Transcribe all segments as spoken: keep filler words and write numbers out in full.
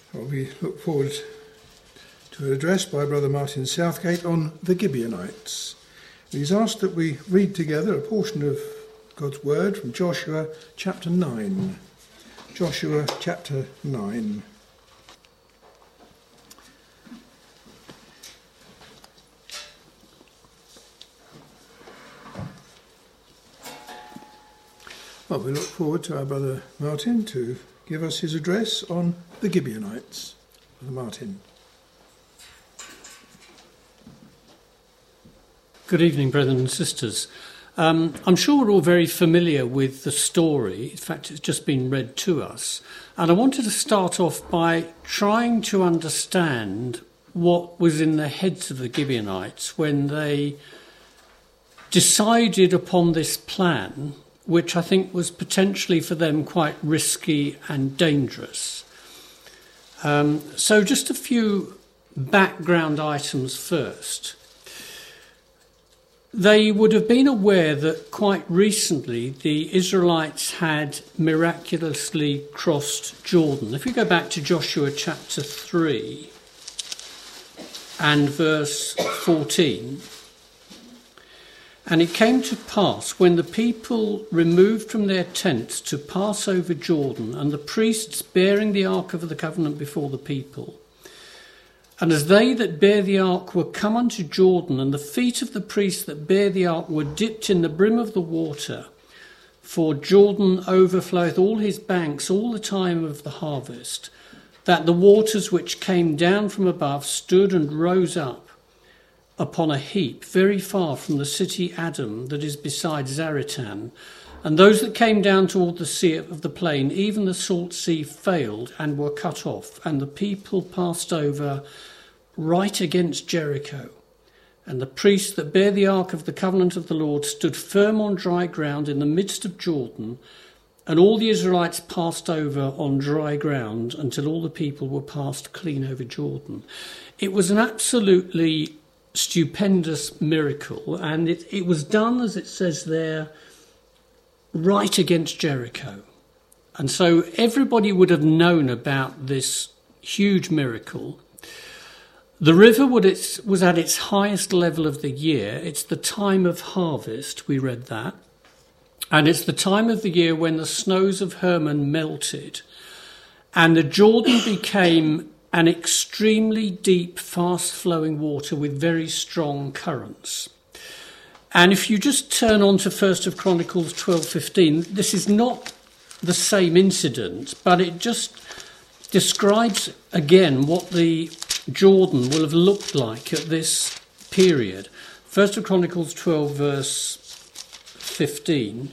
Well, we look forward to an address by Brother Martin Southgate on the Gibeonites. He's asked that we read together a portion of God's Word from Joshua chapter nine. Joshua chapter nine. Well, we look forward to our Brother Martin to give us his address on the Gibeonites. Brother Martin. Good evening, brethren and sisters. Um, I'm sure we're all very familiar with the story. In fact, it's just been read to us. And I wanted to start off by trying to understand what was in the heads of the Gibeonites when they decided upon this plan, which I think was potentially for them quite risky and dangerous. Um, so just a few background items first. They would have been aware that quite recently the Israelites had miraculously crossed Jordan. If you go back to Joshua chapter three and verse fourteen, and it came to pass when the people removed from their tents to pass over Jordan, and the priests bearing the ark of the covenant before the people, and as they that bear the ark were come unto Jordan, and the feet of the priests that bear the ark were dipped in the brim of the water, for Jordan overfloweth all his banks all the time of the harvest, that the waters which came down from above stood and rose up upon a heap very far from the city Adam that is beside Zaratan, and those that came down toward the sea of the plain, even the salt sea, failed and were cut off, and the people passed over right against Jericho. And the priests that bear the ark of the covenant of the Lord stood firm on dry ground in the midst of Jordan, and all the Israelites passed over on dry ground until all the people were passed clean over Jordan. It was an absolutely stupendous miracle, and it, it was done, as it says there, right against Jericho. And so everybody would have known about this huge miracle. The river would its, was at its highest level of the year. It's the time of harvest, we read that. And it's the time of the year when the snows of Hermon melted, and the Jordan became an extremely deep, fast-flowing water with very strong currents. And if you just turn on to First of Chronicles twelve fifteen, this is not the same incident, but it just describes again what the Jordan will have looked like at this period. First of Chronicles twelve, verse fifteen.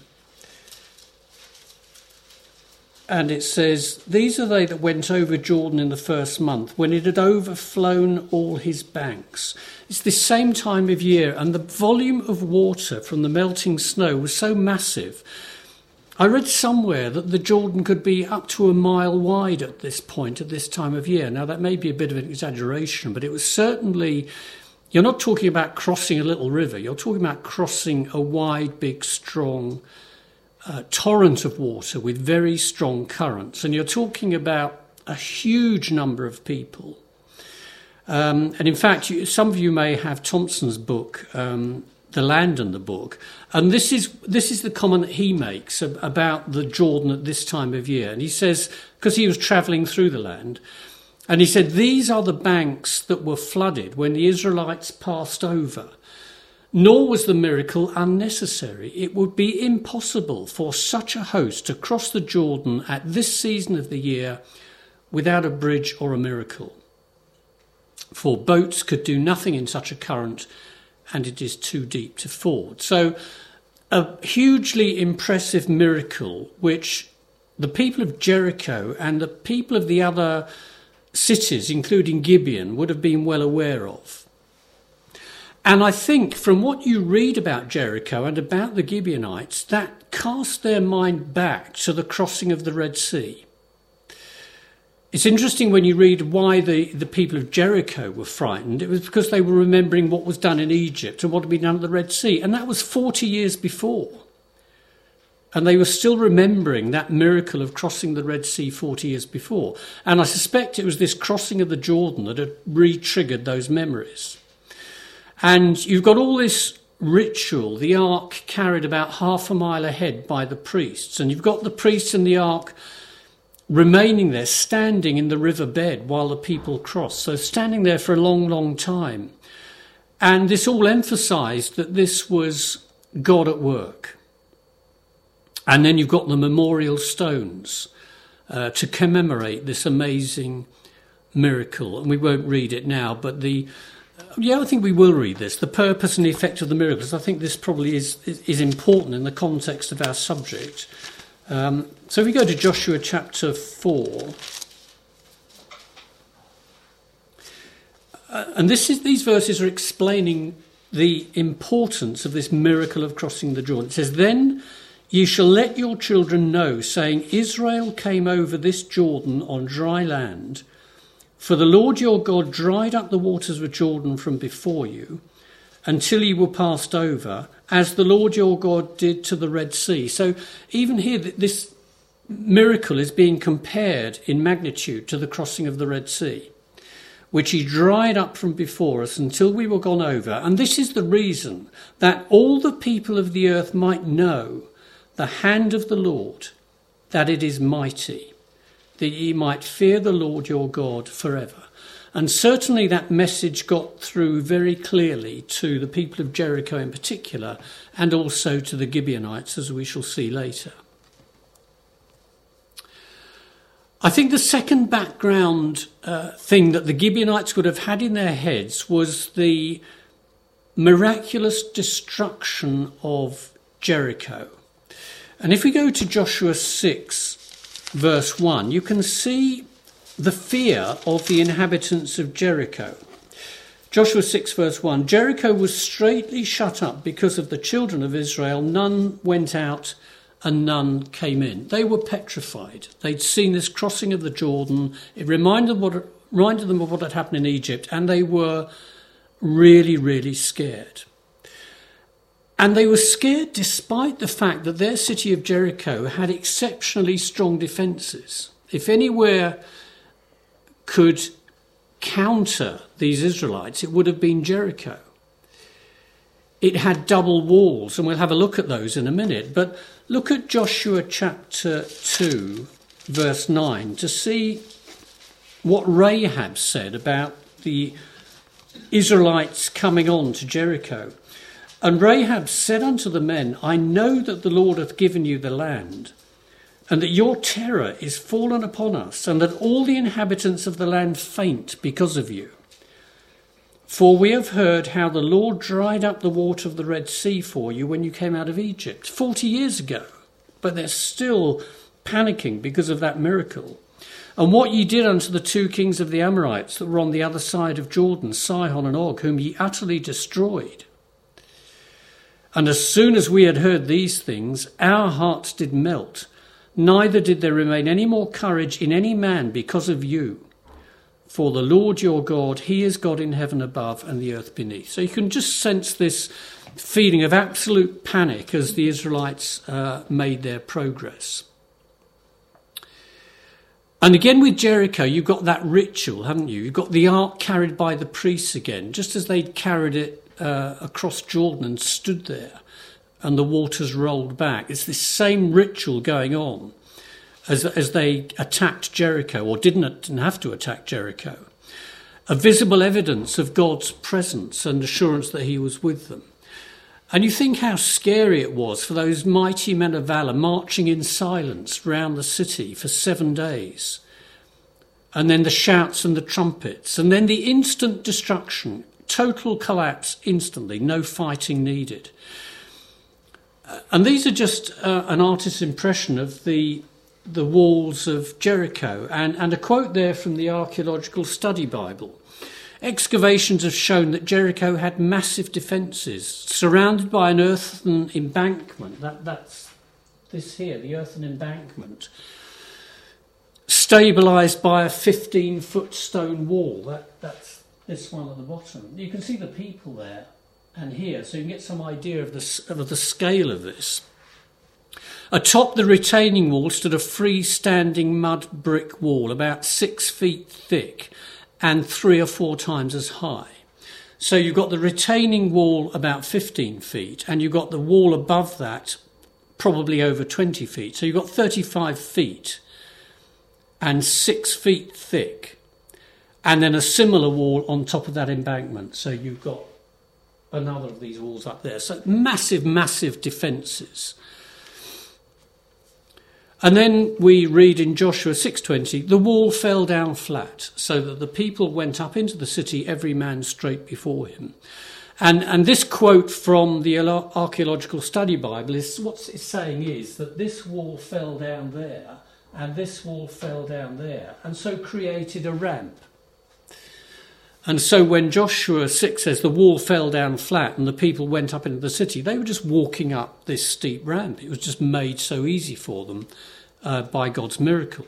And it says, "These are they that went over Jordan in the first month, when it had overflown all his banks." It's this same time of year, and the volume of water from the melting snow was so massive. I read somewhere that the Jordan could be up to a mile wide at this point, at this time of year. Now, that may be a bit of an exaggeration, but it was certainly, you're not talking about crossing a little river, you're talking about crossing a wide, big, strong Uh, torrent of water with very strong currents, and you're talking about a huge number of people. Um, and in fact, you, some of you may have Thompson's book, um, The Land and the Book, and this is this is the comment that he makes ab- about the Jordan at this time of year. And he says, because he was travelling through the land, and he said, "These are the banks that were flooded when the Israelites passed over. Nor was the miracle unnecessary. It would be impossible for such a host to cross the Jordan at this season of the year without a bridge or a miracle. For boats could do nothing in such a current, and it is too deep to ford." So a hugely impressive miracle, which the people of Jericho and the people of the other cities, including Gibeon, would have been well aware of. And I think from what you read about Jericho and about the Gibeonites, that casts their mind back to the crossing of the Red Sea. It's interesting when you read why the, the people of Jericho were frightened. It was because they were remembering what was done in Egypt and what had been done at the Red Sea. And that was forty years before. And they were still remembering that miracle of crossing the Red Sea forty years before. And I suspect it was this crossing of the Jordan that had re-triggered those memories. And you've got all this ritual, the ark carried about half a mile ahead by the priests. And you've got the priests in the ark remaining there, standing in the river bed while the people cross. So standing there for a long, long time. And this all emphasised that this was God at work. And then you've got the memorial stones uh, to commemorate this amazing miracle. And we won't read it now, but the... Yeah, I think we will read this. The purpose and the effect of the miracles. I think this probably is, is, is important in the context of our subject. Um, so if we go to Joshua chapter four... Uh, and this is, these verses are explaining the importance of this miracle of crossing the Jordan. It says, "Then ye shall let your children know, saying, Israel came over this Jordan on dry land, for the Lord your God dried up the waters of Jordan from before you, until ye were passed over, as the Lord your God did to the Red Sea." So even here, this miracle is being compared in magnitude to the crossing of the Red Sea, which he dried up from before us until we were gone over. And this is the reason, that all the people of the earth might know the hand of the Lord, that it is mighty, that ye might fear the Lord your God forever. And certainly that message got through very clearly to the people of Jericho in particular, and also to the Gibeonites, as we shall see later. I think the second background uh, thing that the Gibeonites would have had in their heads was the miraculous destruction of Jericho. And if we go to Joshua six, verse one, you can see the fear of the inhabitants of Jericho. Joshua six, verse one, "Jericho was straitly shut up because of the children of Israel. None went out and none came in." They were petrified. They'd seen this crossing of the Jordan. It reminded them, what, reminded them of what had happened in Egypt, and they were really, really scared. And they were scared despite the fact that their city of Jericho had exceptionally strong defences. If anywhere could counter these Israelites, it would have been Jericho. It had double walls, and we'll have a look at those in a minute. But look at Joshua chapter two, verse nine, to see what Rahab said about the Israelites coming on to Jericho. "And Rahab said unto the men, I know that the Lord hath given you the land, and that your terror is fallen upon us, and that all the inhabitants of the land faint because of you. For we have heard how the Lord dried up the water of the Red Sea for you when you came out of Egypt, forty years ago. But they're still panicking because of that miracle. And what ye did unto the two kings of the Amorites that were on the other side of Jordan, Sihon and Og, whom ye utterly destroyed. And as soon as we had heard these things, our hearts did melt, neither did there remain any more courage in any man because of you. For the Lord your God, he is God in heaven above and the earth beneath." So you can just sense this feeling of absolute panic as the Israelites uh, made their progress. And again with Jericho, you've got that ritual, haven't you? You've got the ark carried by the priests again, just as they'd carried it uh, across Jordan and stood there and the waters rolled back. It's this same ritual going on as, as they attacked Jericho, or didn't, didn't have to attack Jericho. A visible evidence of God's presence and assurance that he was with them. And you think how scary it was for those mighty men of valour marching in silence round the city for seven days. And then the shouts and the trumpets. And then the instant destruction, total collapse instantly, no fighting needed. And these are just uh, an artist's impression of the the walls of Jericho. And, and a quote there from the Archaeological Study Bible. "Excavations have shown that Jericho had massive defences, surrounded by an earthen embankment." That, that's this here, the earthen embankment. "Stabilised by a fifteen-foot stone wall." That, that's this one at the bottom. You can see the people there and here, so you can get some idea of the, of the scale of this. Atop the retaining wall stood a freestanding mud brick wall about six feet thick and three or four times as high. So you've got the retaining wall about fifteen feet, and you've got the wall above that probably over twenty feet. So you've got thirty-five feet and six feet thick, and then a similar wall on top of that embankment. So you've got another of these walls up there. So massive, massive defences. And then we read in Joshua six twenty, the wall fell down flat, so that the people went up into the city, every man straight before him. And and this quote from the Archaeological Study Bible is what it's saying is that this wall fell down there and this wall fell down there, and so created a ramp. And so when Joshua six says the wall fell down flat and the people went up into the city, they were just walking up this steep ramp. It was just made so easy for them uh, by God's miracle.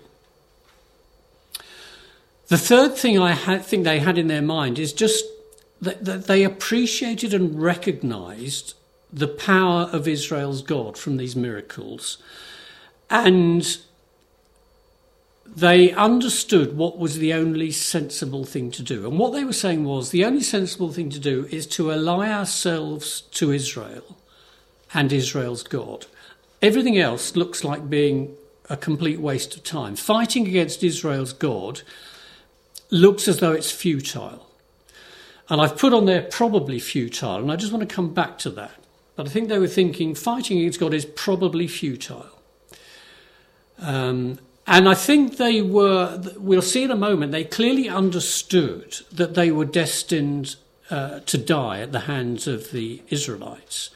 The third thing I ha- think they had in their mind is just that, that they appreciated and recognised the power of Israel's God from these miracles, and they understood what was the only sensible thing to do. And what they were saying was the only sensible thing to do is to ally ourselves to Israel and Israel's God. Everything else looks like being a complete waste of time. Fighting against Israel's God looks as though it's futile. And I've put on there probably futile, and I just want to come back to that. But I think they were thinking fighting against God is probably futile. Um, And I think they were, we'll see in a moment, they clearly understood that they were destined uh, to die at the hands of the Israelites.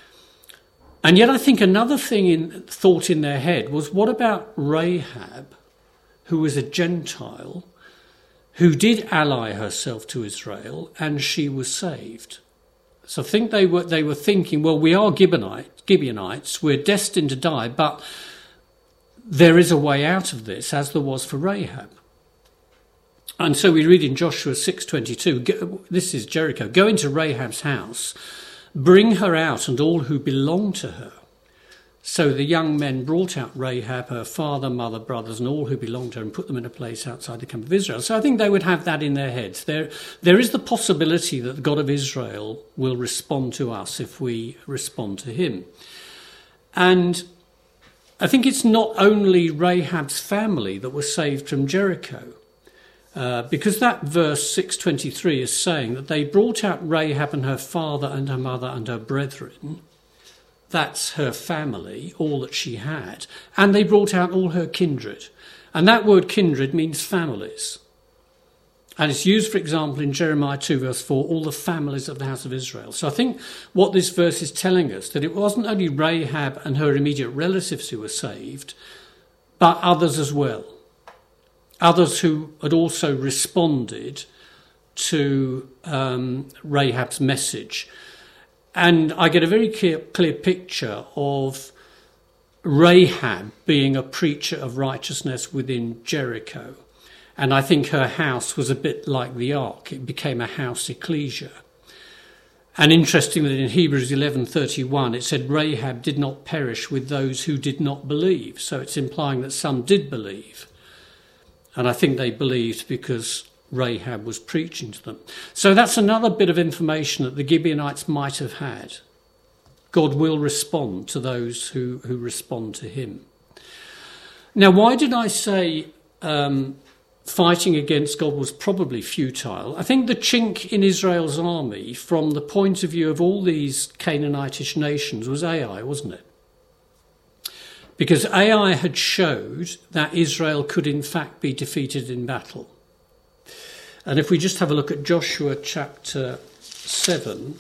And yet I think another thing in thought in their head was, what about Rahab, who was a Gentile, who did ally herself to Israel, and she was saved? So I think they were, they were thinking, well, we are Gibeonites, Gibeonites, we're destined to die, but there is a way out of this, as there was for Rahab. And so we read in Joshua six twenty-two, this is Jericho, go into Rahab's house, bring her out and all who belong to her. So the young men brought out Rahab, her father, mother, brothers, and all who belonged to her, and put them in a place outside the camp of Israel. So I think they would have that in their heads. There, there is the possibility that the God of Israel will respond to us if we respond to him. And I think it's not only Rahab's family that was saved from Jericho, uh, because that verse six twenty-three is saying that they brought out Rahab and her father and her mother and her brethren. That's her family, all that she had. And they brought out all her kindred. And that word kindred means families. And it's used, for example, in Jeremiah two verse four, all the families of the house of Israel. So I think what this verse is telling us, that it wasn't only Rahab and her immediate relatives who were saved, but others as well. Others who had also responded to um, Rahab's message. And I get a very clear, clear picture of Rahab being a preacher of righteousness within Jericho. And I think her house was a bit like the ark. It became a house ecclesia. And interestingly, in Hebrews eleven thirty-one, it said Rahab did not perish with those who did not believe. So it's implying that some did believe. And I think they believed because Rahab was preaching to them. So that's another bit of information that the Gibeonites might have had. God will respond to those who, who respond to him. Now, why did I say Um, fighting against God was probably futile? I think the chink in Israel's army, from the point of view of all these Canaanitish nations, was Ai, wasn't it? Because Ai had showed that Israel could in fact be defeated in battle. And if we just have a look at Joshua chapter seven,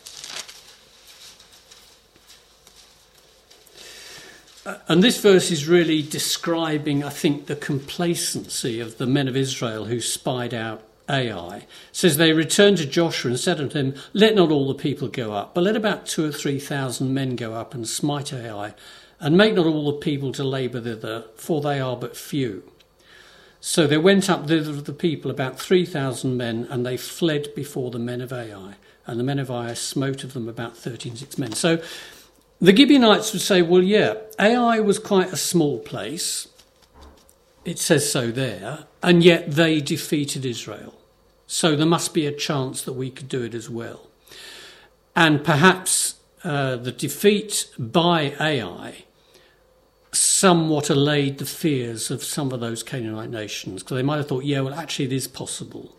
and this verse is really describing, I think, the complacency of the men of Israel who spied out Ai. It says they returned to Joshua and said unto him, let not all the people go up, but let about two or three thousand men go up and smite Ai, and make not all the people to labour thither, for they are but few. So there went up thither of the people about three thousand men, and they fled before the men of Ai. And the men of Ai smote of them about thirteen six men. So The Gibeonites would say, well, yeah, Ai was quite a small place. It says so there. And yet they defeated Israel. So there must be a chance that we could do it as well. And perhaps uh, the defeat by Ai somewhat allayed the fears of some of those Canaanite nations, because they might have thought, yeah, well, actually it is possible.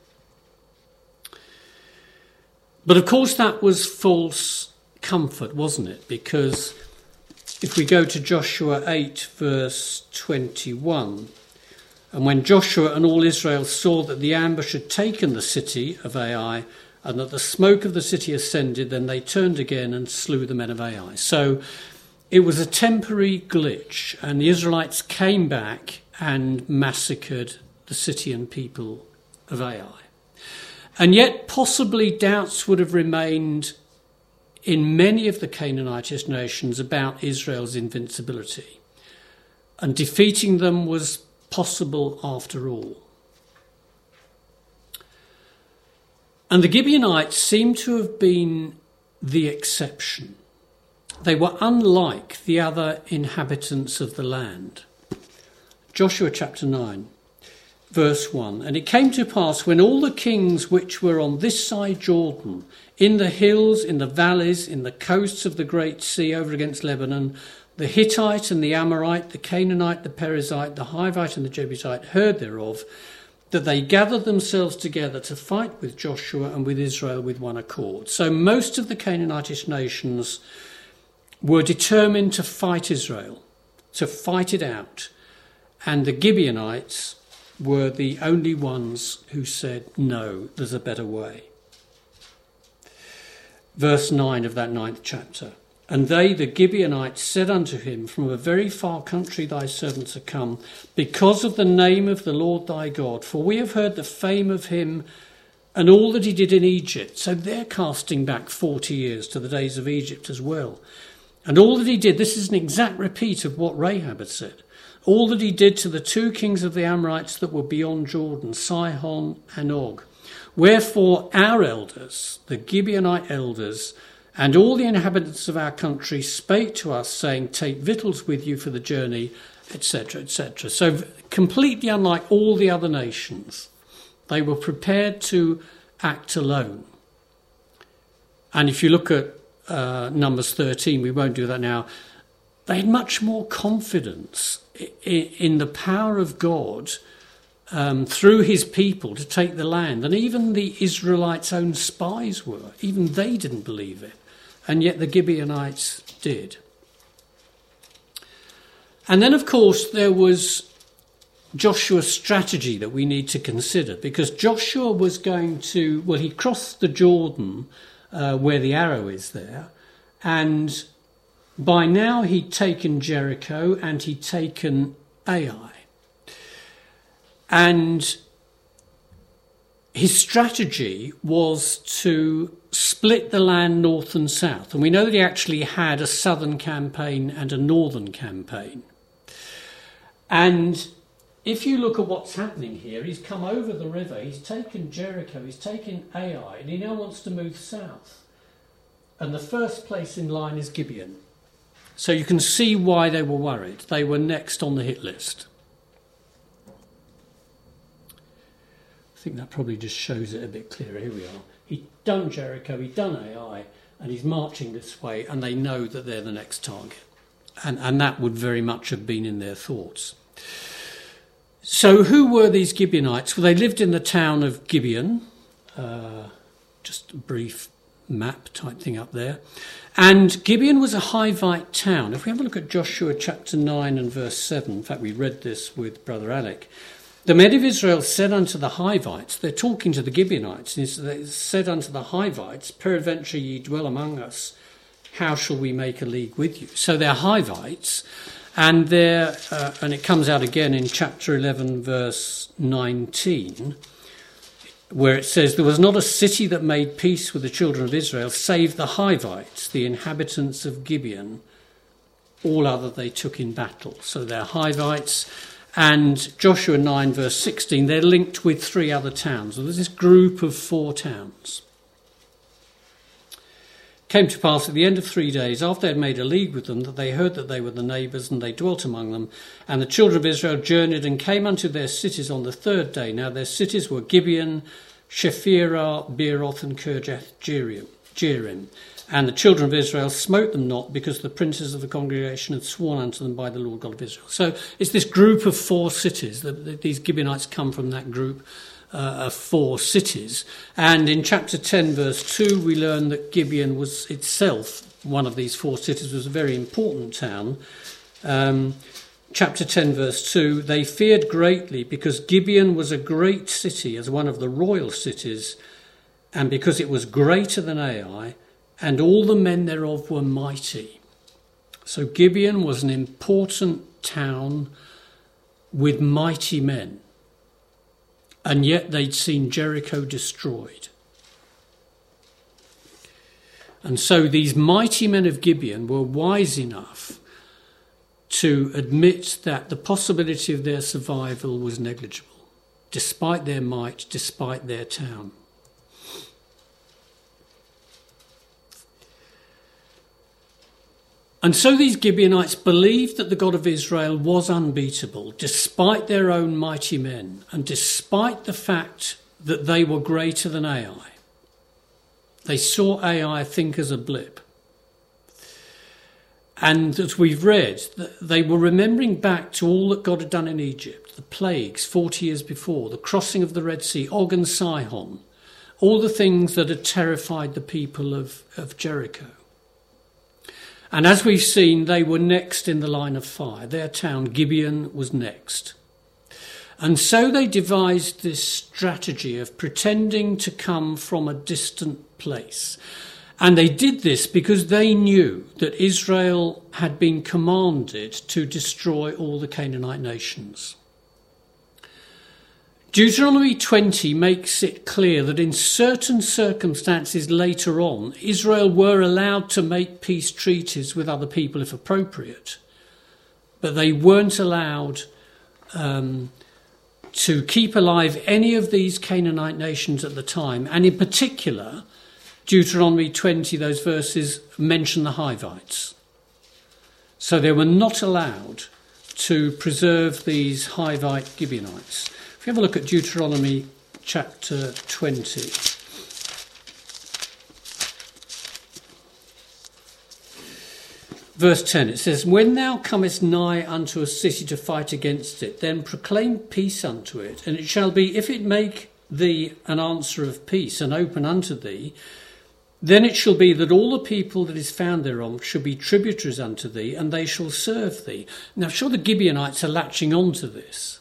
But of course that was false comfort, wasn't it? Because if we go to Joshua eight, verse twenty-one, and when Joshua and all Israel saw that the ambush had taken the city of Ai, and that the smoke of the city ascended, then they turned again and slew the men of Ai. So it was a temporary glitch, and the Israelites came back and massacred the city and people of Ai. And yet possibly doubts would have remained in many of the Canaanitish nations about Israel's invincibility. And defeating them was possible after all. And the Gibeonites seem to have been the exception. They were unlike the other inhabitants of the land. Joshua chapter nine, verse one. And it came to pass when all the kings which were on this side Jordan, in the hills, in the valleys, in the coasts of the great sea over against Lebanon, the Hittite and the Amorite, the Canaanite, the Perizzite, the Hivite and the Jebusite heard thereof, that they gathered themselves together to fight with Joshua and with Israel with one accord. So most of the Canaanitish nations were determined to fight Israel, to fight it out. And the Gibeonites were the only ones who said, no, there's a better way. Verse nine of that ninth chapter. And they, the Gibeonites, said unto him, from a very far country thy servants are come, because of the name of the Lord thy God. For we have heard the fame of him and all that he did in Egypt. So they're casting back forty years to the days of Egypt as well. And all that he did, this is an exact repeat of what Rahab had said. All that he did to the two kings of the Amorites that were beyond Jordan, Sihon and Og. Wherefore our elders, the Gibeonite elders, and all the inhabitants of our country spake to us, saying, take victuals with you for the journey, et cetera, et cetera. So completely unlike all the other nations, they were prepared to act alone. And if you look at uh, Numbers thirteen, we won't do that now, they had much more confidence in, in the power of God um, through his people to take the land. And even the Israelites' own spies were. Even they didn't believe it. And yet the Gibeonites did. And then, of course, there was Joshua's strategy that we need to consider, because Joshua was going to, well, he crossed the Jordan uh, where the arrow is there, and by now he'd taken Jericho and he'd taken Ai. And his strategy was to split the land north and south. And we know that he actually had a southern campaign and a northern campaign. And if you look at what's happening here, he's come over the river, he's taken Jericho, he's taken Ai, and he now wants to move south. And the first place in line is Gibeon. So you can see why they were worried. They were next on the hit list. I think that probably just shows it a bit clearer. Here we are. He'd done Jericho, he'd done Ai, and he's marching this way, and they know that they're the next target. And, and that would very much have been in their thoughts. So who were these Gibeonites? Well, they lived in the town of Gibeon. Uh, just a brief map type thing up there. And Gibeon was a Hivite town. If we have a look at Joshua chapter nine and verse seven, in fact, we read this with Brother Alec. The men of Israel said unto the Hivites, they're talking to the Gibeonites, and they said unto the Hivites, peradventure ye dwell among us, how shall we make a league with you? So they're Hivites, and they're, uh, and it comes out again in chapter eleven, verse nineteen, where it says, there was not a city that made peace with the children of Israel, save the Hivites, the inhabitants of Gibeon. All other they took in battle. So they're Hivites. And Joshua nine, verse sixteen, they're linked with three other towns. So there's this group of four towns. came to pass at the end of three days, after they had made a league with them, that they heard that they were the neighbours, and they dwelt among them. And the children of Israel journeyed and came unto their cities on the third day. Now their cities were Gibeon, Shephirah, Beeroth, and Kirjath Jearim. And the children of Israel smote them not, because the princes of the congregation had sworn unto them by the Lord God of Israel. So it's this group of four cities. That these Gibeonites come from that group uh, of four cities. And in chapter ten, verse two, we learn that Gibeon was itself one of these four cities, was a very important town. Um, chapter ten, verse two, they feared greatly, because Gibeon was a great city, as one of the royal cities, and because it was greater than Ai, and all the men thereof were mighty. So Gibeon was an important town with mighty men, and yet they'd seen Jericho destroyed. And so these mighty men of Gibeon were wise enough to admit that the possibility of their survival was negligible, despite their might, despite their town. And so these Gibeonites believed that the God of Israel was unbeatable, despite their own mighty men, and despite the fact that they were greater than Ai. They saw Ai, I think, as a blip. And as we've read, they were remembering back to all that God had done in Egypt, the plagues forty years before, the crossing of the Red Sea, Og and Sihon, all the things that had terrified the people of, of Jericho. And as we've seen, they were next in the line of fire. Their town, Gibeon, was next. And so they devised this strategy of pretending to come from a distant place. And they did this because they knew that Israel had been commanded to destroy all the Canaanite nations. Deuteronomy twenty makes it clear that in certain circumstances later on, Israel were allowed to make peace treaties with other people if appropriate, but they weren't allowed um, to keep alive any of these Canaanite nations at the time. And in particular, Deuteronomy twenty, those verses mention the Hivites. So they were not allowed to preserve these Hivite Gibeonites. If you have a look at Deuteronomy chapter twenty. Verse ten, it says, "When thou comest nigh unto a city to fight against it, then proclaim peace unto it. And it shall be, if it make thee an answer of peace and open unto thee, then it shall be that all the people that is found thereon shall be tributaries unto thee, and they shall serve thee." Now, sure, the Gibeonites are latching on to this.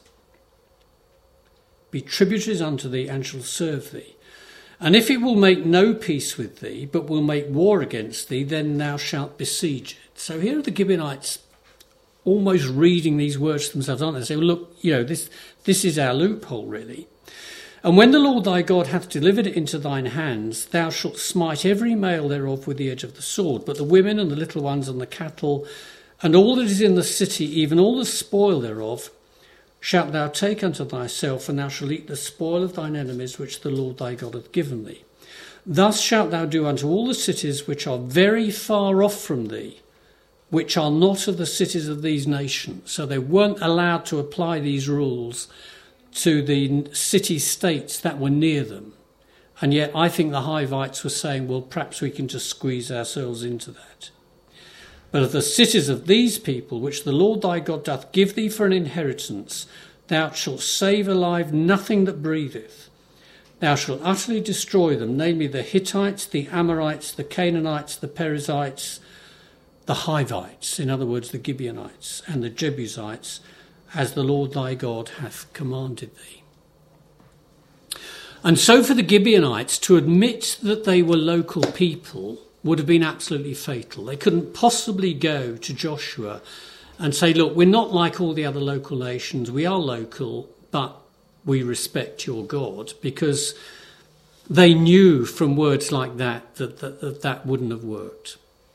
"Be tributaries unto thee, and shall serve thee. And if it will make no peace with thee, but will make war against thee, then thou shalt besiege it." So here are the Gibeonites almost reading these words to themselves, aren't they? They say, well, look, you know, this, this is our loophole, really. "And when the Lord thy God hath delivered it into thine hands, thou shalt smite every male thereof with the edge of the sword, but the women and the little ones and the cattle, and all that is in the city, even all the spoil thereof, shalt thou take unto thyself, and thou shalt eat the spoil of thine enemies, which the Lord thy God hath given thee. Thus shalt thou do unto all the cities which are very far off from thee, which are not of the cities of these nations." So they weren't allowed to apply these rules to the city-states that were near them. And yet I think the Hivites were saying, well, perhaps we can just squeeze ourselves into that. "But of the cities of these people, which the Lord thy God doth give thee for an inheritance, thou shalt save alive nothing that breatheth. Thou shalt utterly destroy them, namely the Hittites, the Amorites, the Canaanites, the Perizzites, the Hivites," in other words, the Gibeonites, "and the Jebusites, as the Lord thy God hath commanded thee." And so for the Gibeonites to admit that they were local people would have been absolutely fatal. They couldn't possibly go to Joshua and say, look, we're not like all the other local nations. We are local, but we respect your God, because they knew from words like that that that, that, that wouldn't have worked.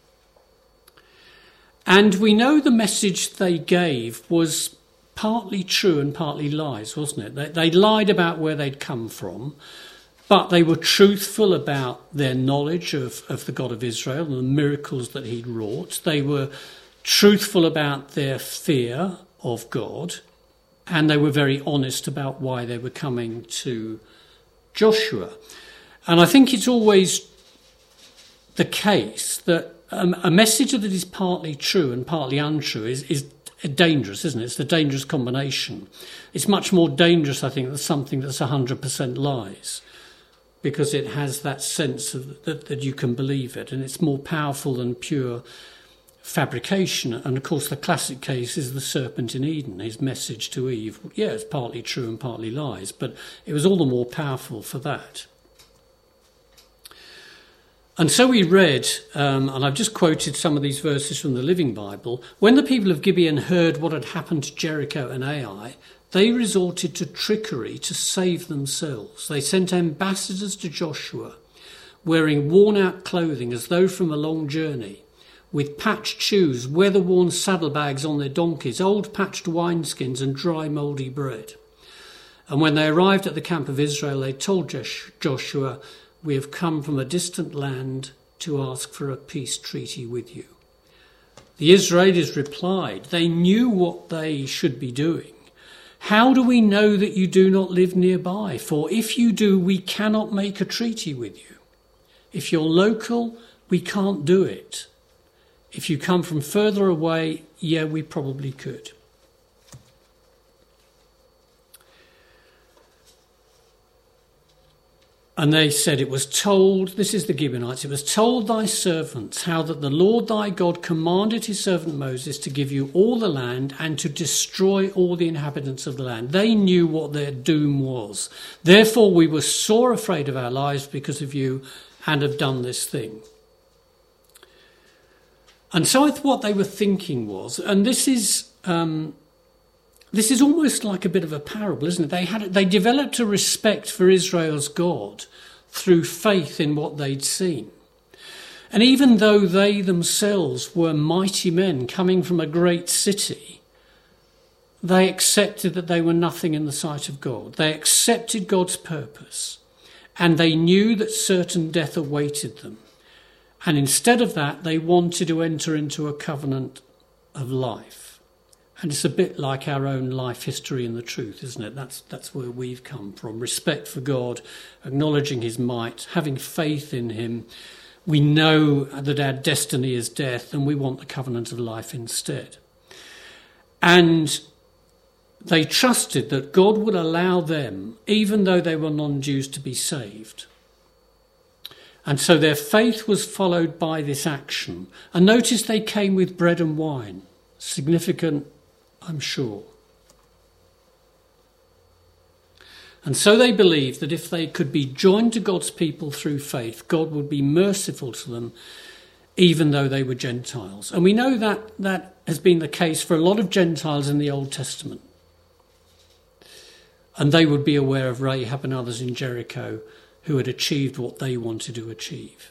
And we know the message they gave was partly true and partly lies, wasn't it? They, they lied about where they'd come from. But they were truthful about their knowledge of, of the God of Israel and the miracles that he'd wrought. They were truthful about their fear of God, and they were very honest about why they were coming to Joshua. And I think it's always the case that um, a message that is partly true and partly untrue is, is dangerous, isn't it? It's a dangerous combination. It's much more dangerous, I think, than something that's one hundred percent lies, because it has that sense of that, that you can believe it, and it's more powerful than pure fabrication. And of course the classic case is the serpent in Eden, his message to Eve. Yeah, it's partly true and partly lies, but it was all the more powerful for that. And so we read, um, and I've just quoted some of these verses from the Living Bible, when the people of Gibeon heard what had happened to Jericho and Ai, they resorted to trickery to save themselves. They sent ambassadors to Joshua, wearing worn-out clothing as though from a long journey, with patched shoes, weather-worn saddlebags on their donkeys, old patched wineskins and dry mouldy bread. And when they arrived at the camp of Israel, they told Joshua, "We have come from a distant land to ask for a peace treaty with you." The Israelis replied, they knew what they should be doing. "How do we know that you do not live nearby? For if you do, we cannot make a treaty with you. If you're local, we can't do it. If you come from further away, yeah, we probably could." And they said, "It was told," this is the Gibeonites, "it was told thy servants how that the Lord thy God commanded his servant Moses to give you all the land and to destroy all the inhabitants of the land." They knew what their doom was. "Therefore we were sore afraid of our lives because of you and have done this thing." And so what they were thinking was, and this is um, this is almost like a bit of a parable, isn't it? They had they developed a respect for Israel's God through faith in what they'd seen. And even though they themselves were mighty men coming from a great city, they accepted that they were nothing in the sight of God. They accepted God's purpose, and they knew that certain death awaited them. And instead of that, they wanted to enter into a covenant of life. And it's a bit like our own life history and the truth, isn't it? That's that's where we've come from. Respect for God, acknowledging his might, having faith in him. We know that our destiny is death, and we want the covenant of life instead. And they trusted that God would allow them, even though they were non-Jews, to be saved. And so their faith was followed by this action. And notice they came with bread and wine. Significant, I'm sure. And so they believed that if they could be joined to God's people through faith, God would be merciful to them, even though they were Gentiles. And we know that that has been the case for a lot of Gentiles in the Old Testament. And they would be aware of Rahab and others in Jericho who had achieved what they wanted to achieve.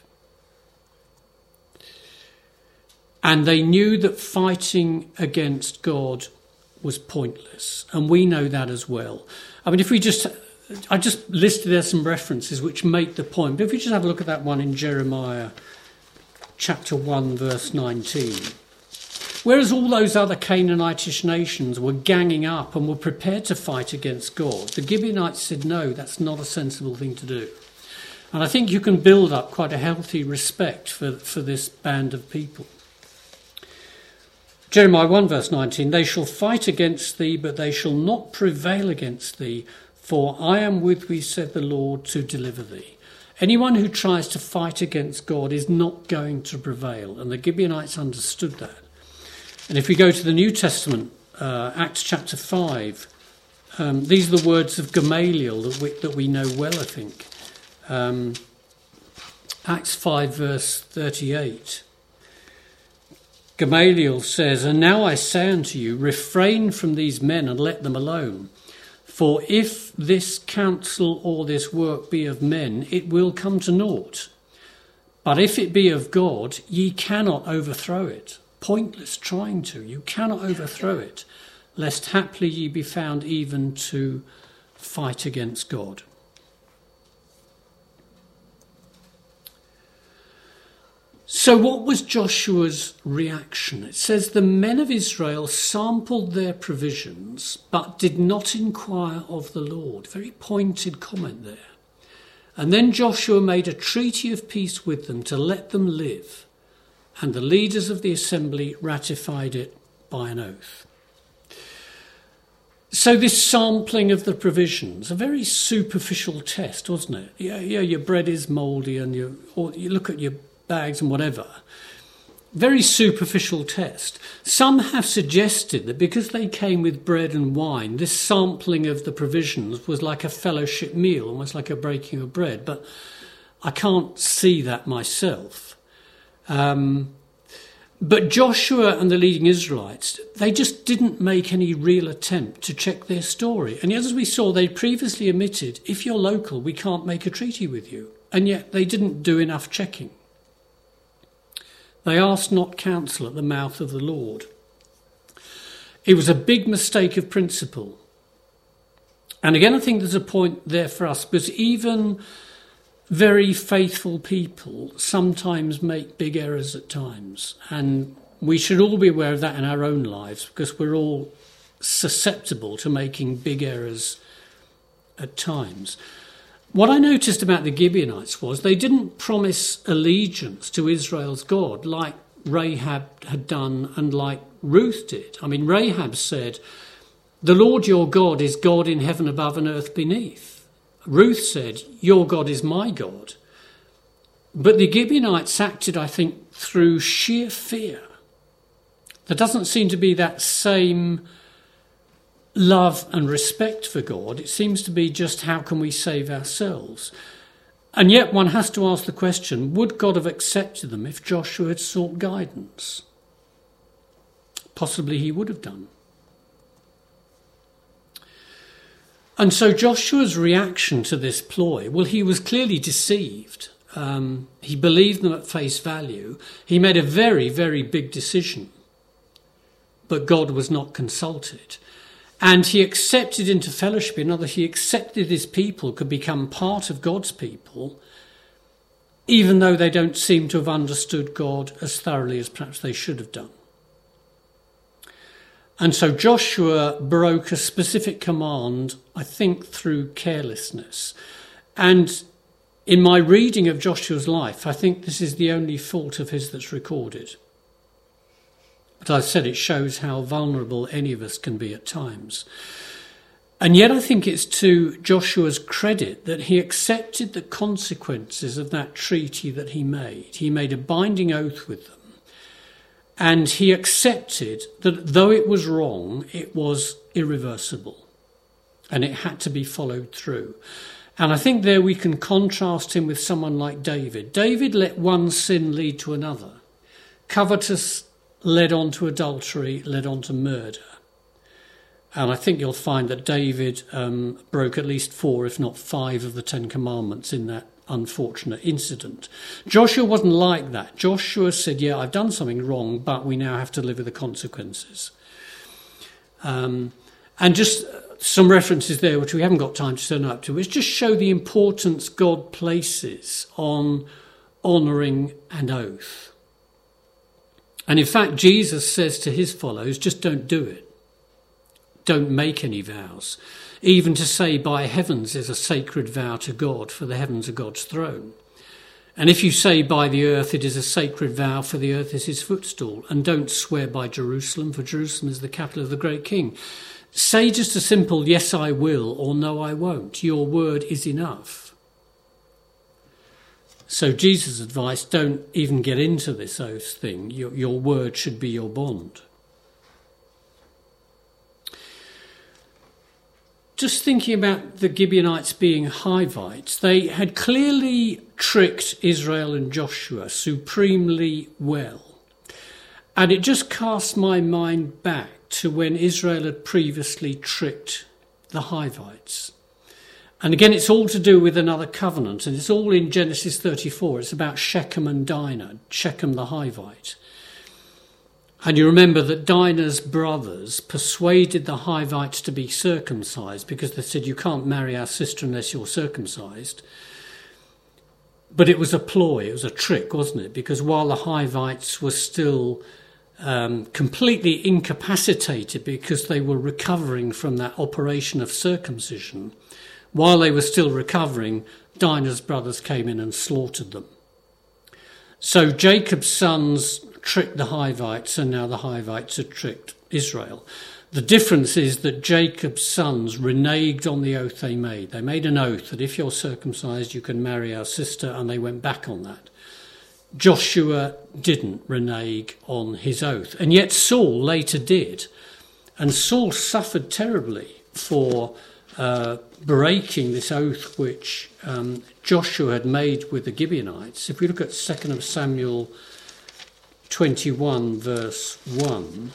And they knew that fighting against God was pointless. And we know that as well. I mean, if we just, I just listed there some references which make the point. But if we just have a look at that one in Jeremiah chapter one, verse nineteen. Whereas all those other Canaanitish nations were ganging up and were prepared to fight against God, the Gibeonites said, no, that's not a sensible thing to do. And I think you can build up quite a healthy respect for, for this band of people. Jeremiah one verse nineteen, "They shall fight against thee, but they shall not prevail against thee, for I am with thee, said the Lord, to deliver thee." Anyone who tries to fight against God is not going to prevail, and the Gibeonites understood that. And if we go to the New Testament, uh, Acts chapter five, um, these are the words of Gamaliel that we, that we know well, I think. Um, Acts five verse thirty-eight. Gamaliel says, "And now I say unto you, refrain from these men and let them alone. For if this counsel or this work be of men, it will come to naught. But if it be of God, ye cannot overthrow it." Pointless trying to. You cannot overthrow it, lest haply ye be found even to fight against God. So what was Joshua's reaction? It says the men of Israel sampled their provisions but did not inquire of the Lord. Very pointed comment there. And then Joshua made a treaty of peace with them to let them live, and the leaders of the assembly ratified it by an oath. So this sampling of the provisions, a very superficial test, wasn't it? Yeah, yeah, your bread is mouldy and you, or you look at your bags and whatever. Very superficial test. Some have suggested that because they came with bread and wine, this sampling of the provisions was like a fellowship meal, almost like a breaking of bread. But I can't see that myself. Um, but Joshua and the leading Israelites, they just didn't make any real attempt to check their story. And yet, as we saw, they previously admitted, if you're local, we can't make a treaty with you. And yet they didn't do enough checking. They asked not counsel at the mouth of the Lord. It was a big mistake of principle. And again, I think there's a point there for us, because even very faithful people sometimes make big errors at times. And we should all be aware of that in our own lives, because we're all susceptible to making big errors at times. What I noticed about the Gibeonites was they didn't promise allegiance to Israel's God like Rahab had done and like Ruth did. I mean, Rahab said, "The Lord your God is God in heaven above and earth beneath." Ruth said, "Your God is my God." But the Gibeonites acted, I think, through sheer fear. There doesn't seem to be that same love and respect for God. It seems to be just how can we save ourselves? And yet one has to ask the question, would God have accepted them if Joshua had sought guidance? Possibly he would have done. And so Joshua's reaction to this ploy, well, he was clearly deceived. Um, he believed them at face value. He made a very, very big decision. But God was not consulted. And he accepted into fellowship. In other words, he accepted his people could become part of God's people, even though they don't seem to have understood God as thoroughly as perhaps they should have done. And so Joshua broke a specific command, I think, through carelessness. And in my reading of Joshua's life, I think this is the only fault of his that's recorded. But I said it shows how vulnerable any of us can be at times. And yet I think it's to Joshua's credit that he accepted the consequences of that treaty that he made. He made a binding oath with them. And he accepted that though it was wrong, it was irreversible. And it had to be followed through. And I think there we can contrast him with someone like David. David let one sin lead to another. Covetous led on to adultery, led on to murder. And I think you'll find that David um, broke at least four, if not five, of the Ten Commandments in that unfortunate incident. Joshua wasn't like that. Joshua said, yeah, I've done something wrong, but we now have to live with the consequences. Um, and just some references there, which we haven't got time to turn up to, which just show the importance God places on honouring an oath. And in fact, Jesus says to his followers, just don't do it. Don't make any vows. Even to say by heavens is a sacred vow to God, for the heavens are God's throne. And if you say by the earth it is a sacred vow, for the earth is his footstool. And don't swear by Jerusalem, for Jerusalem is the capital of the great king. Say just a simple yes I will or no I won't. Your word is enough. So Jesus' advice, don't even get into this oath thing. Your, your word should be your bond. Just thinking about the Gibeonites being Hivites, they had clearly tricked Israel and Joshua supremely well. And it just cast my mind back to when Israel had previously tricked the Hivites. And again, it's all to do with another covenant, and it's all in Genesis thirty-four. It's about Shechem and Dinah, Shechem the Hivite. And you remember that Dinah's brothers persuaded the Hivites to be circumcised because they said, you can't marry our sister unless you're circumcised. but it was a ploy, it was a trick, wasn't it? Because while the Hivites were still um, completely incapacitated because they were recovering from that operation of circumcision, while they were still recovering, Dinah's brothers came in and slaughtered them. So Jacob's sons tricked the Hivites, and now the Hivites had tricked Israel. The difference is that Jacob's sons reneged on the oath they made. They made an oath that if you're circumcised, you can marry our sister, and they went back on that. Joshua didn't renege on his oath, and yet Saul later did. And Saul suffered terribly for uh, breaking this oath which um, Joshua had made with the Gibeonites. If we look at Second Samuel twenty-one, verse one...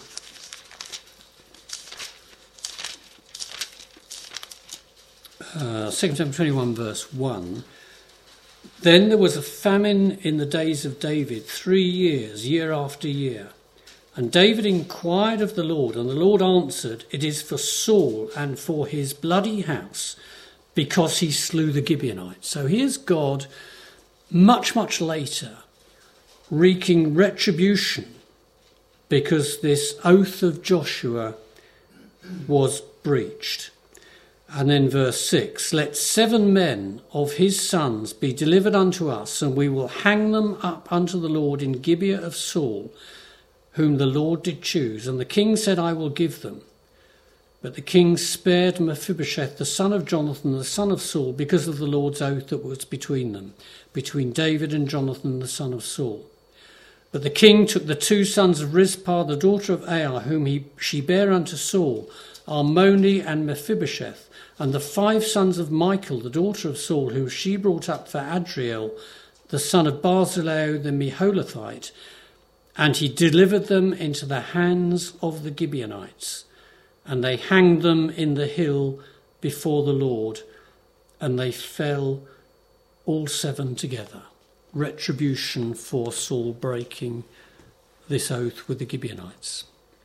Uh, Second Samuel twenty-one, verse one. Then there was a famine in the days of David, three years, year after year. And David inquired of the Lord, and the Lord answered, "It is for Saul and for his bloody house, because he slew the Gibeonites." So here's God, much, much later, wreaking retribution because this oath of Joshua was breached. And then verse six, "Let seven men of his sons be delivered unto us, and we will hang them up unto the Lord in Gibeah of Saul, whom the Lord did choose. And the king said, I will give them. But the king spared Mephibosheth, the son of Jonathan, the son of Saul, because of the Lord's oath that was between them, between David and Jonathan, the son of Saul. But the king took the two sons of Rizpah, the daughter of Aiah, whom he, she bare unto Saul, Armoni and Mephibosheth, and the five sons of Michal, the daughter of Saul, whom she brought up for Adriel, the son of Barzillai the Meholathite, and he delivered them into the hands of the Gibeonites. And they hanged them in the hill before the Lord, and they fell all seven together." Retribution for Saul breaking this oath with the Gibeonites.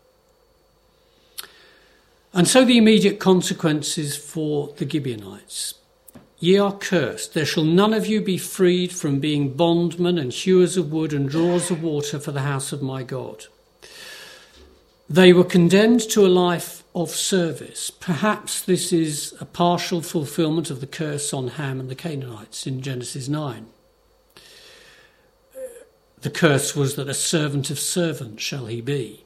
And so the immediate consequences for the Gibeonites. "Ye are cursed. There shall none of you be freed from being bondmen and hewers of wood and drawers of water for the house of my God." They were condemned to a life of service. Perhaps this is a partial fulfillment of the curse on Ham and the Canaanites in Genesis nine. The curse was that a servant of servants shall he be.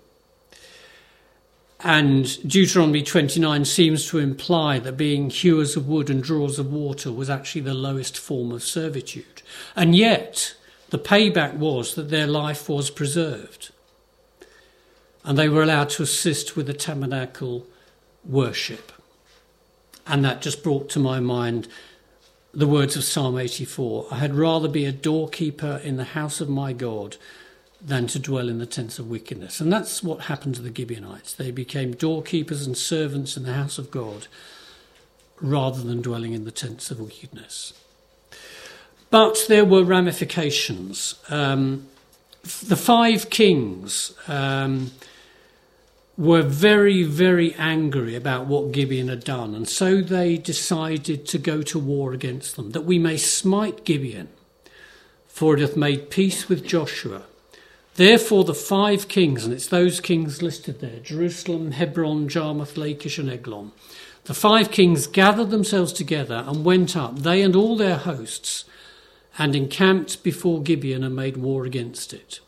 And Deuteronomy twenty-nine seems to imply that being hewers of wood and drawers of water was actually the lowest form of servitude. And yet, the payback was that their life was preserved. And they were allowed to assist with the tabernacle worship. And that just brought to my mind the words of Psalm eighty-four. "I had rather be a doorkeeper in the house of my God than to dwell in the tents of wickedness." And that's what happened to the Gibeonites. They became doorkeepers and servants in the house of God rather than dwelling in the tents of wickedness. But there were ramifications. Um, the five kings um, were very, very angry about what Gibeon had done, and so they decided to go to war against them, that we may smite Gibeon, for it hath made peace with Joshua. Therefore the five kings, and it's those kings listed there, Jerusalem, Hebron, Jarmuth, Lachish and Eglon, the five kings gathered themselves together and went up, they and all their hosts, and encamped before Gibeon and made war against it.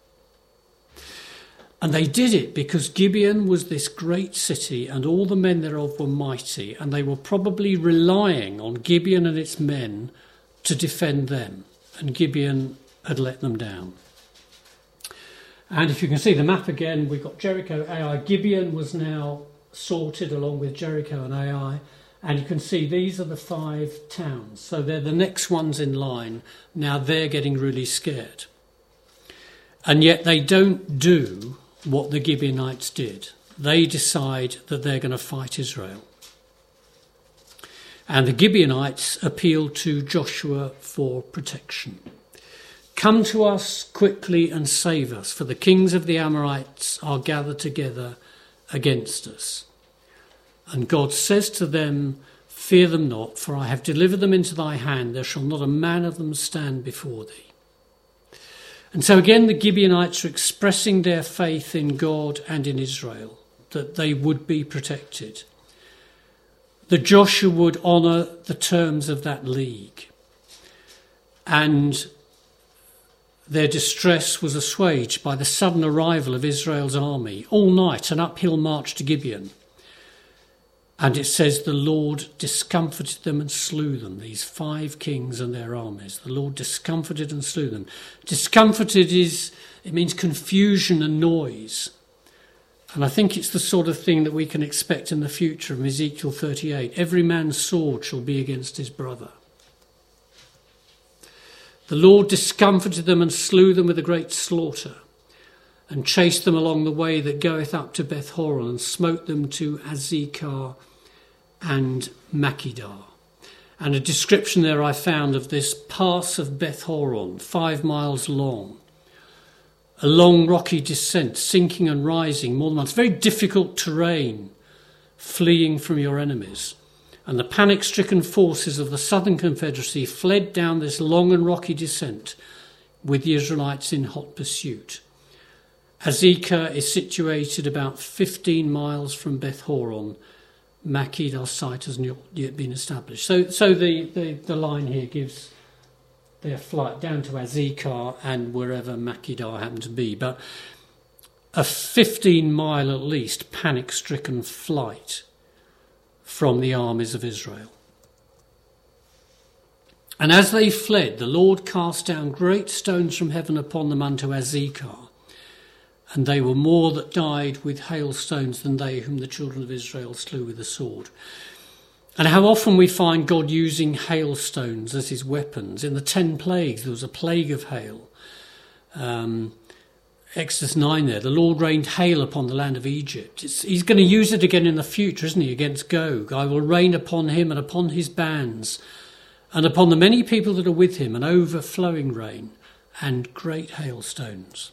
And they did it because Gibeon was this great city and all the men thereof were mighty, and they were probably relying on Gibeon and its men to defend them, and Gibeon had let them down. And if you can see the map again, we've got Jericho, Ai. Gibeon was now sorted along with Jericho and Ai. And you can see these are the five towns. So they're the next ones in line. Now they're getting really scared. And yet they don't do what the Gibeonites did. They decide that they're going to fight Israel. And the Gibeonites appeal to Joshua for protection. "Come to us quickly and save us, for the kings of the Amorites are gathered together against us." And God says to them, Fear them not, for I have delivered them into thy hand. There shall not a man of them stand before thee. And so again, the Gibeonites are expressing their faith in God and in Israel, that they would be protected, that Joshua would honour the terms of that league, and their distress was assuaged by the sudden arrival of Israel's army, all night, an uphill march to Gibeon. And it says the Lord discomfited them and slew them, these five kings and their armies. The Lord discomfited and slew them. Discomfited is, it means confusion and noise. And I think it's the sort of thing that we can expect in the future from Ezekiel thirty-eight. Every man's sword shall be against his brother. The Lord discomfited them and slew them with a great slaughter, and chased them along the way that goeth up to Beth Horon, and smote them to Azekah and Makkedah. And a description there I found of this pass of Beth Horon, five miles long. A long rocky descent, sinking and rising more than once. Very difficult terrain, fleeing from your enemies. And the panic-stricken forces of the Southern Confederacy fled down this long and rocky descent with the Israelites in hot pursuit. Azekah is situated about fifteen miles from Beth Horon. Makkedah's site has not yet been established. So so the, the, the line here gives their flight down to Azekah and wherever Makkedah happened to be. But a fifteen mile at least panic-stricken flight from the armies of Israel. And as they fled, the Lord cast down great stones from heaven upon them unto Azekah. And they were more that died with hailstones than they whom the children of Israel slew with the sword. And how often we find God using hailstones as his weapons. In the ten plagues, there was a plague of hail. Um, Exodus nine there, the Lord rained hail upon the land of Egypt. It's, he's going to use it again in the future, isn't he, against Gog. I will rain upon him and upon his bands, and upon the many people that are with him, an overflowing rain and great hailstones.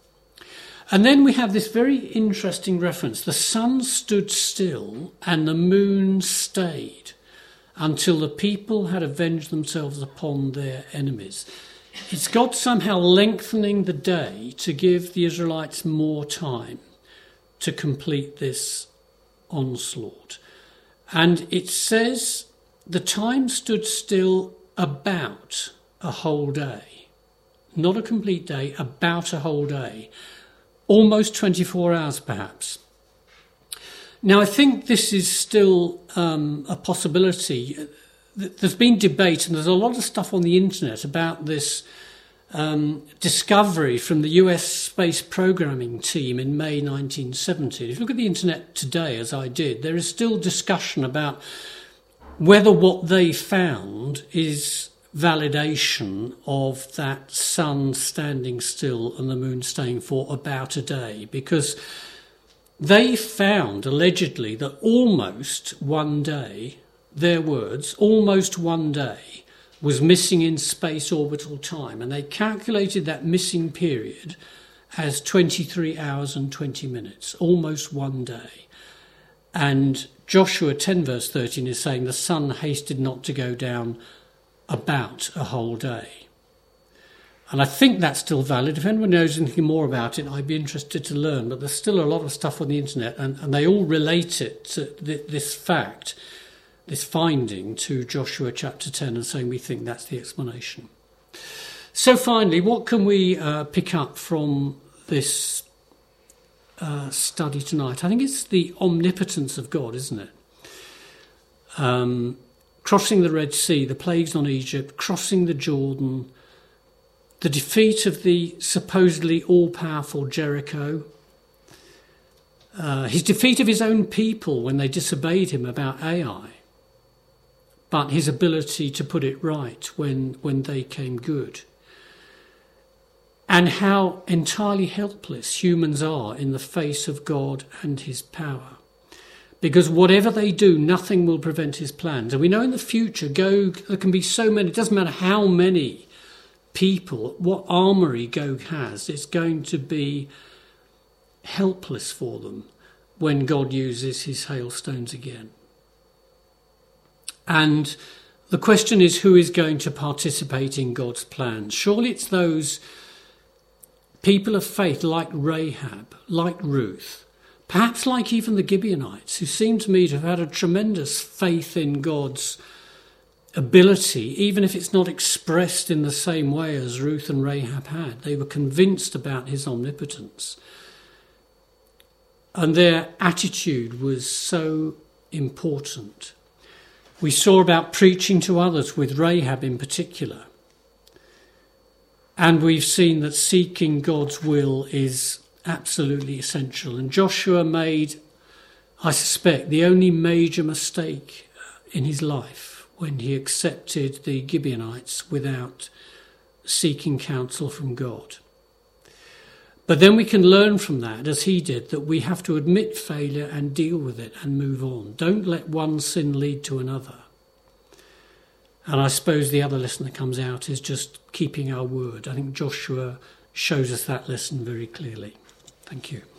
And then we have this very interesting reference. The sun stood still and the moon stayed until the people had avenged themselves upon their enemies. It's God somehow lengthening the day to give the Israelites more time to complete this onslaught. And it says the time stood still about a whole day. Not a complete day, about a whole day. Almost twenty-four hours, perhaps. Now, I think this is still um, a possibility. There's been debate, and there's a lot of stuff on the internet about this um, discovery from the U S Space Programming Team in May nineteen seventy. If you look at the internet today, as I did, there is still discussion about whether what they found is validation of that sun standing still and the moon staying for about a day, because they found allegedly that almost one day, their words, almost one day was missing in space orbital time, and they calculated that missing period as twenty-three hours and twenty minutes, almost one day. And Joshua ten verse thirteen is saying the sun hasted not to go down about a whole day. And I think that's still valid. If anyone knows anything more about it, I'd be interested to learn. But there's still a lot of stuff on the internet, and, and they all relate it to th- this fact, this finding, to Joshua chapter ten, and saying we think that's the explanation. So finally, what can we uh, pick up from this uh, study tonight? I think it's the omnipotence of God, isn't it? Um, crossing the Red Sea, the plagues on Egypt, crossing the Jordan, the defeat of the supposedly all-powerful Jericho, uh, his defeat of his own people when they disobeyed him about Ai, but his ability to put it right when, when they came good, and how entirely helpless humans are in the face of God and his power. Because whatever they do, nothing will prevent his plans. And we know in the future, Gog, there can be so many, it doesn't matter how many people, what armoury Gog has, it's going to be helpless for them when God uses his hailstones again. And the question is, who is going to participate in God's plans? Surely it's those people of faith like Rahab, like Ruth, perhaps like even the Gibeonites, who seem to me to have had a tremendous faith in God's ability, even if it's not expressed in the same way as Ruth and Rahab had. They were convinced about his omnipotence. And their attitude was so important. We saw about preaching to others with Rahab in particular. And we've seen that seeking God's will is absolutely essential. And Joshua made, I suspect, the only major mistake in his life when he accepted the Gibeonites without seeking counsel from God. But then we can learn from that, as he did, that we have to admit failure and deal with it and move on. Don't let one sin lead to another. And I suppose the other lesson that comes out is just keeping our word. I think Joshua shows us that lesson very clearly. Thank you.